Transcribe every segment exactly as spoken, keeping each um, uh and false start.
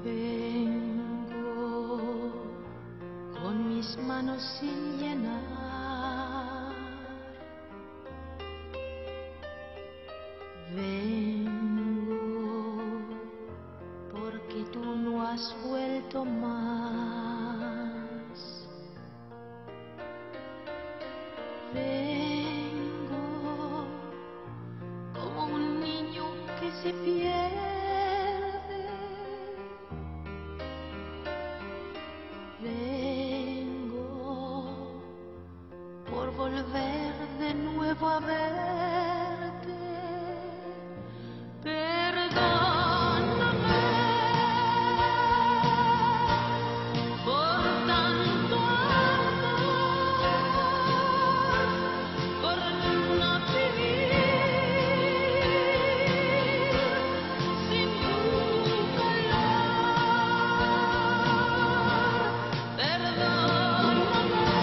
Vengo con mis manos sin llenar. Vengo porque tú no has vuelto más. Vengo como un niño que se pierde. Vengo por volver de nuevo a verte. Perdóname por tanto amor, por no vivir sin tu calor. Perdóname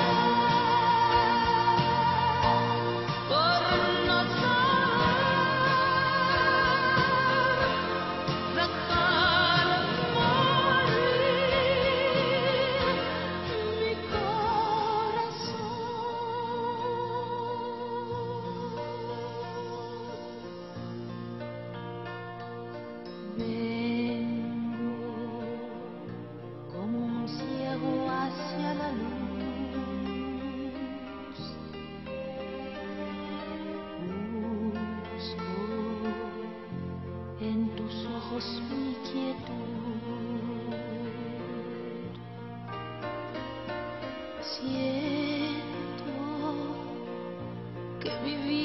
por no saber dejar morir mi corazón. Vengo como un ciego hacia la luz. Busco en tus ojos mi quietud. Siento que mi vida